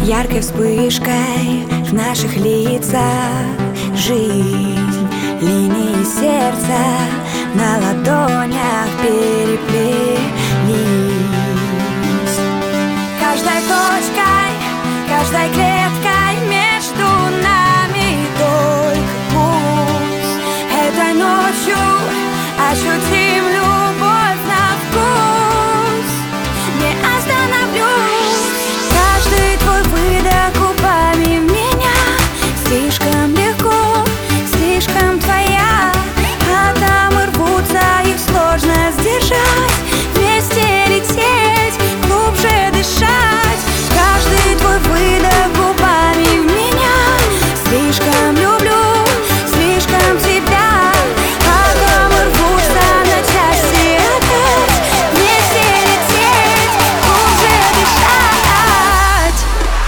яркой вспышкой в наших лицах. Жизнь, линии сердца на ладонях переплелись. Каждой точкой, каждой клеткой между нами только путь. Этой ночью ощутим любовь на вкус. Не остановлюсь. Каждый твой выдох губами в меня слишком легко, слишком твоя. Атомы рвутся, их сложно сдержать. Вместе лететь, глубже дышать. Каждый твой выдох губами в меня. Слишком люблю, слишком тебя. Атомы рвутся на части опять. Вместе лететь, глубже дышать.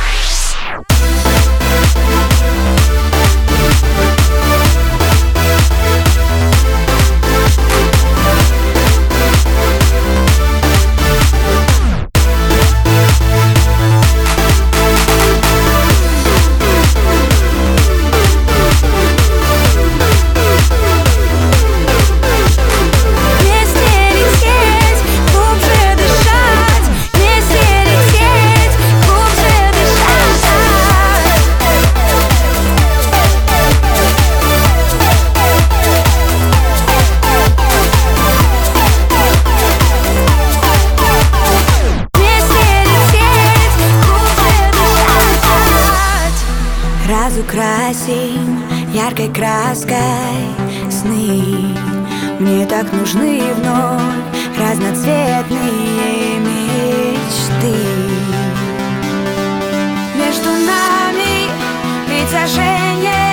Разукрасим яркой краской сны. Мне так нужны вновь разноцветные мечты. Между нами притяжение.